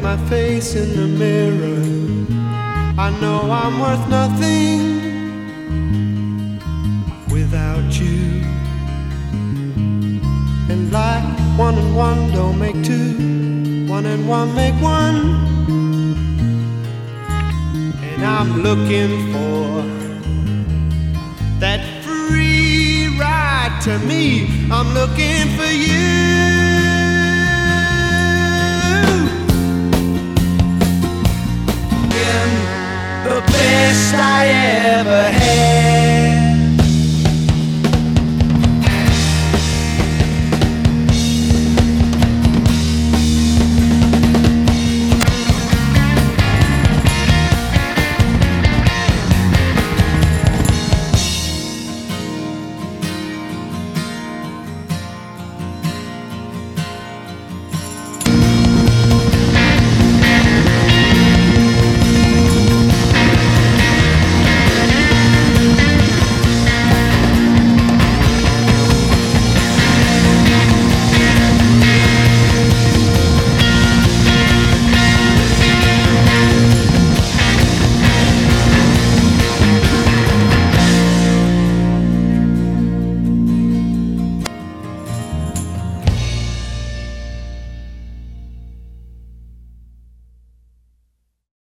my face in the mirror, I know I'm worth nothing without you. And like one and one don't make two, one and one make one. And I'm looking for that free ride to me. I'm looking for you. The best I ever had.